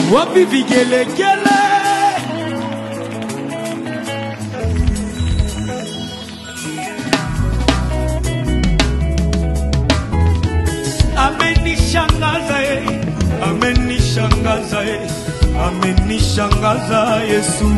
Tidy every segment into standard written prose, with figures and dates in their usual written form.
Wapi vigelegele? Amenishangaza amenishangaza amenishangaza Yesu.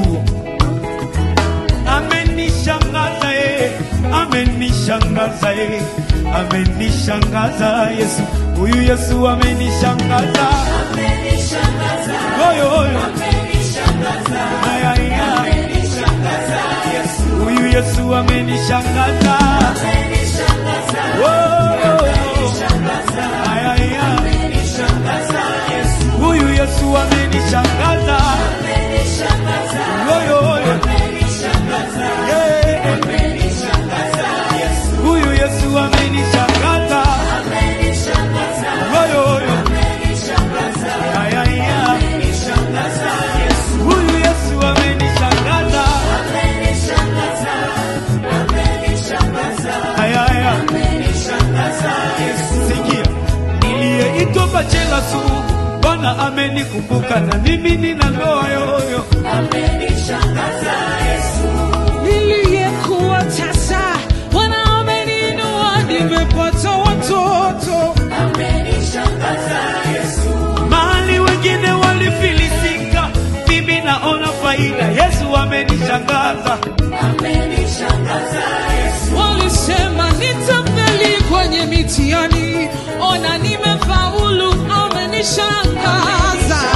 Amenishangaza amenishangaza amenishangaza Yesu. Huyu Yesu amenishangaza. Amenishangaza. Oyo oyo. Amenishangaza. Aya aya. Amenishangaza Yesu. Huyu Yesu amenishangaza. Amenishangaza. Oyo oyo. Amenishangaza. Aya aya. Amenishangaza Yesu. Huyu Yesu amenishangaza. Amenishangaza. Oyo oyo. Amenishangaza. Amenishangaza Yesu. Huyu Yesu amenishangaza. Amenishangaza. Oyo oyo. Amenishangaza. Aya aya. Amenishangaza Yesu. Huyu Yesu amenishangaza. Amenishangaza. Amenishangaza. Aya aya. Amenishangaza Yesu. Sikia. Niliyeitwa bachela sugu, Bwana amenikumbuka na mimi nina ndoa yoyo. Amenishangaza Yesu. Niliyekuwa tasa, Bwana ameniinua, nimepata watoto. Amenishangaza Yesu. Mahali wengine walifilisika, mimi naona faida. Yesu amenishangaza. Amenishangaza Yesu. Walisema nitafeli kwenye mitihani, ona nimefaulu. Amenishangaza.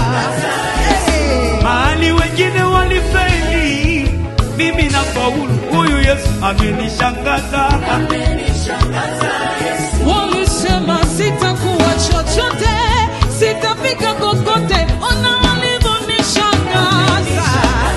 Mahali wengine walifeli, mimi nafaulu. Huyu Yesu amenishangaza. Amenishangaza Yesu. Walisema sitakuwa chochote, sitafika kokote, ona walivyonishangaza.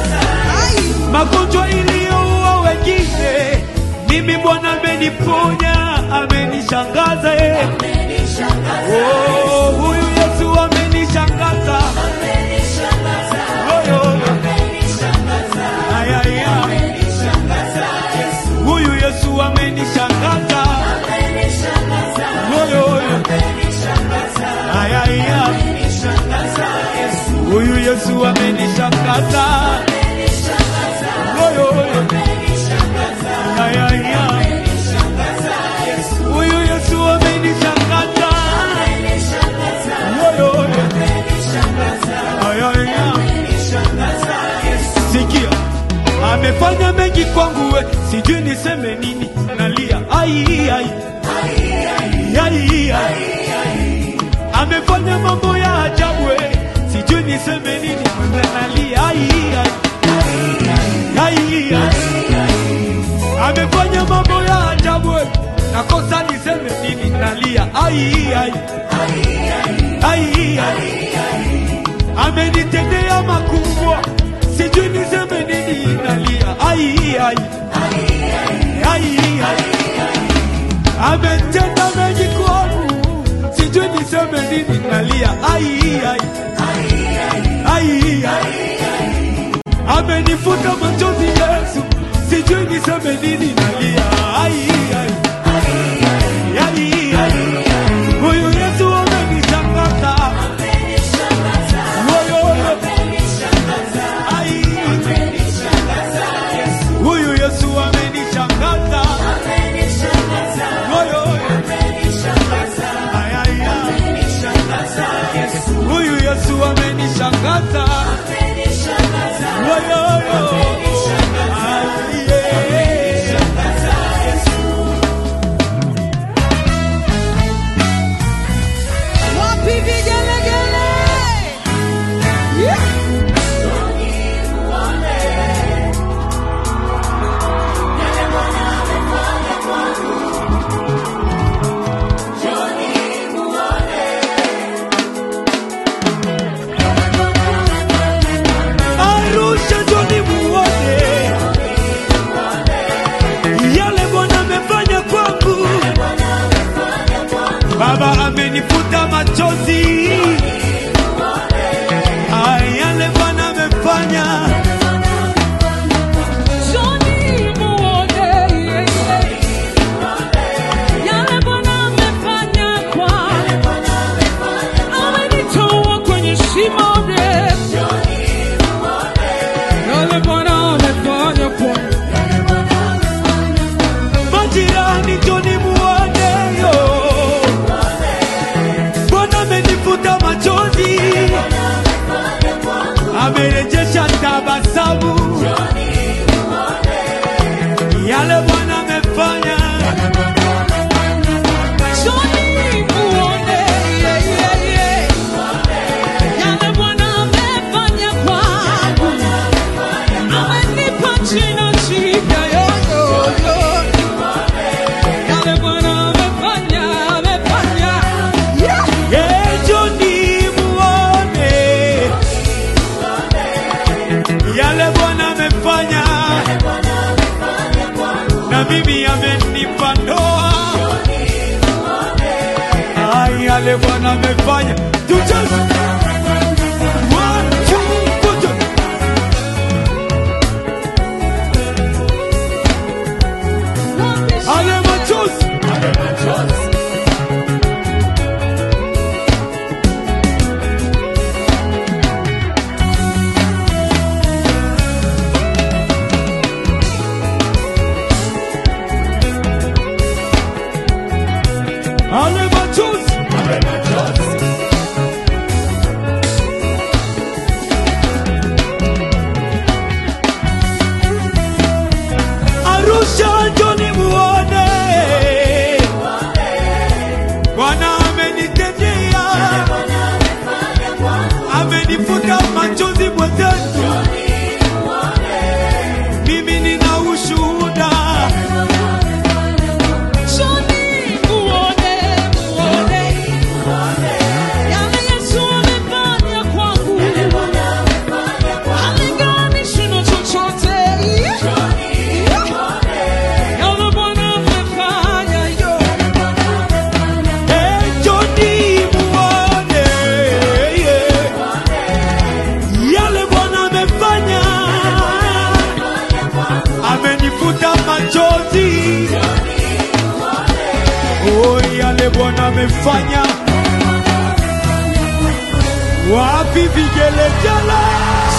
Magonjwa iliyoua wengine, mimi Bwana ameniponya. Amenishangaza. Amenishangaza. Oh, huyu Yesu amenishangaza. Amenishangaza. Oyo amenishangaza. Aya aya. Amenishangaza Yesu. Huyu Yesu amenishangaza. Amenishangaza. Oyo amenishangaza. Aya aya. Amenishangaza Yesu. Huyu Yesu amenishangaza. Amenishangaza. Oyo amenishangaza. Aya aya. Amenishangaza Yesu. Huyu Yesu amenishangaza. Amenishangaza. Oyo amenishangaza. Aya aya. Amenishangaza Yesu. Sikia. Amefanya mengi kwangu we, sijui niseme nini, nalia. Ai ai. Ai ai. Ai ai. Amefanya mambo ya ajabu we, sijui niseme nini, nalia. Ai ai. Ai ai. Amefanya mambo ya ajabu we, nakosa niseme nini, nalia. Ai ai. Ai ai. Amenitendea makubwa, sijui niseme nini, nalia. Ai ai. Ai ai. Ametenda mengi kwangu, sijui niseme nini, nalia. Ai ai. Ai ai. Amenifuta machozi Yesu, sijui niseme nini, nalia. Ai ai. Ai ai. Huyu Yesu amenishangaza. Amenishangaza. Oyo amenishangaza. Ai amenishangaza Yesu. Huyu Yesu amenishangaza. Amenishangaza. Oyo amenishangaza. Ai ai. Amenishangaza Yesu. Huyu Yesu amenishangaza. Amenishangaza. Oyo amenishangaza. Ai amenishangaza jina jipya yo yo yo. Yale Bwana amefanya, amefanya. Njoni muone yale Bwana amefanya, na mimi amenipa ndoa. Yale Bwana amefanya, tucheze 1 2 3. Ale machozi, ale machozi. Ale machozi, ale machozi. Arusha njoni muone Bwana amenitendea, amenifuta machozi mwenzetu. Mimi nina ushuhuda. Yale Bwana amefanya, wapi vigelegele?